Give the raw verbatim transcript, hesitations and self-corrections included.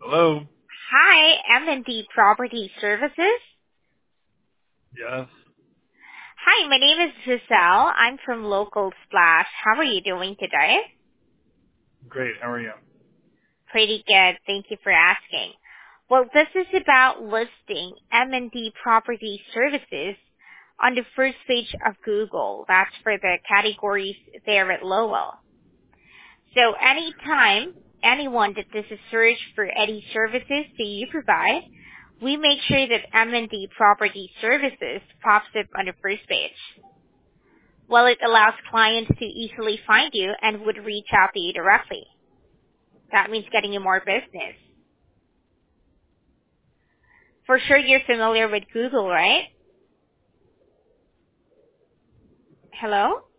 Hello? Hi, M and D Property Services. Yes. Hi, my name is Giselle. I'm from Local Splash. How are you doing today? Great. How are you? Pretty good. Thank you for asking. Well, this is about listing M and D Property Services on the first page of Google. That's for the categories there at Lowell. So anytime anyone that does a search for any services that you provide, we make sure that M and D Property Services pops up on the first page. Well, it allows clients to easily find you and would reach out to you directly. That means getting you more business. For sure you're familiar with Google, right? Hello?